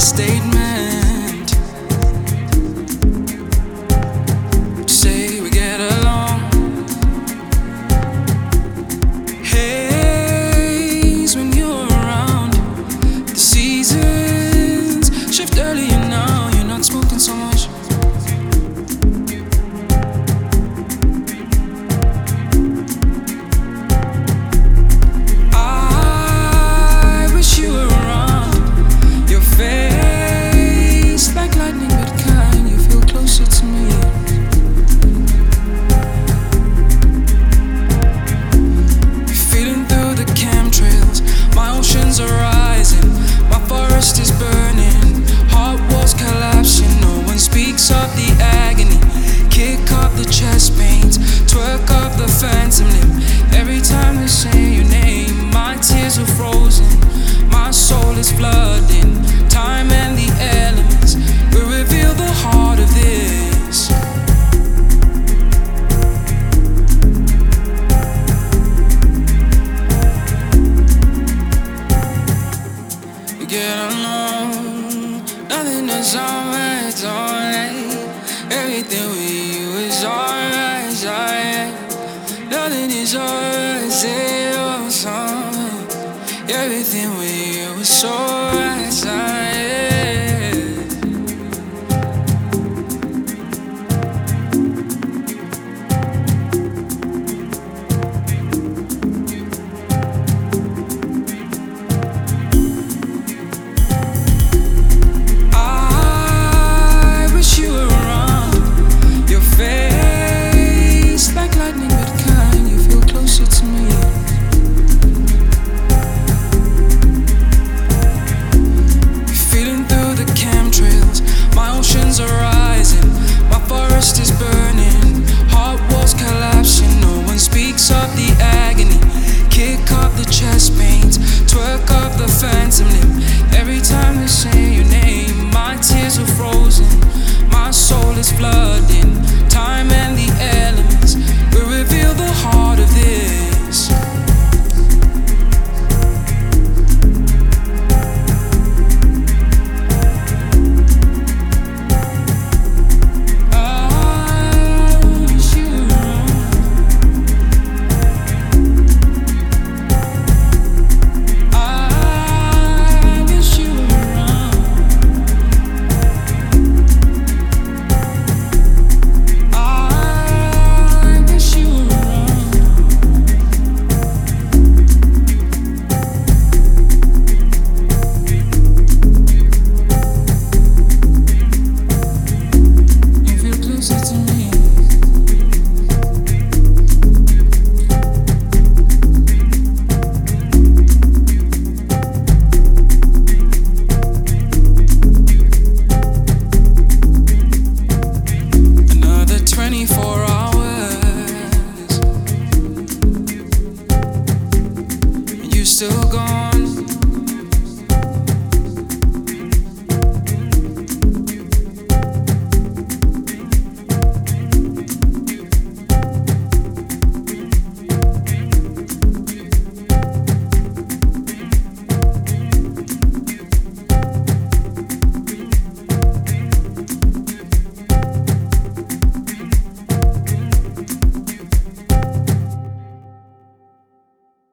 statement. Say we get along. Haze when you're around. The seasons shift earlier now. You're not smoking so much. Chest pains, twerk up the phantom limb. Every time they say your name, my tears are frozen, my soul is flooding. Time and the elements will reveal the heart of this. We get along, nothing is always alright. Everything with you is alright, alright. Nothing is alright, say your song. Everything with you is alright, alright. Chest pains, twerk up the phantom limb. Every time they say your name, my tears are frozen, my soul is flooding. Time and the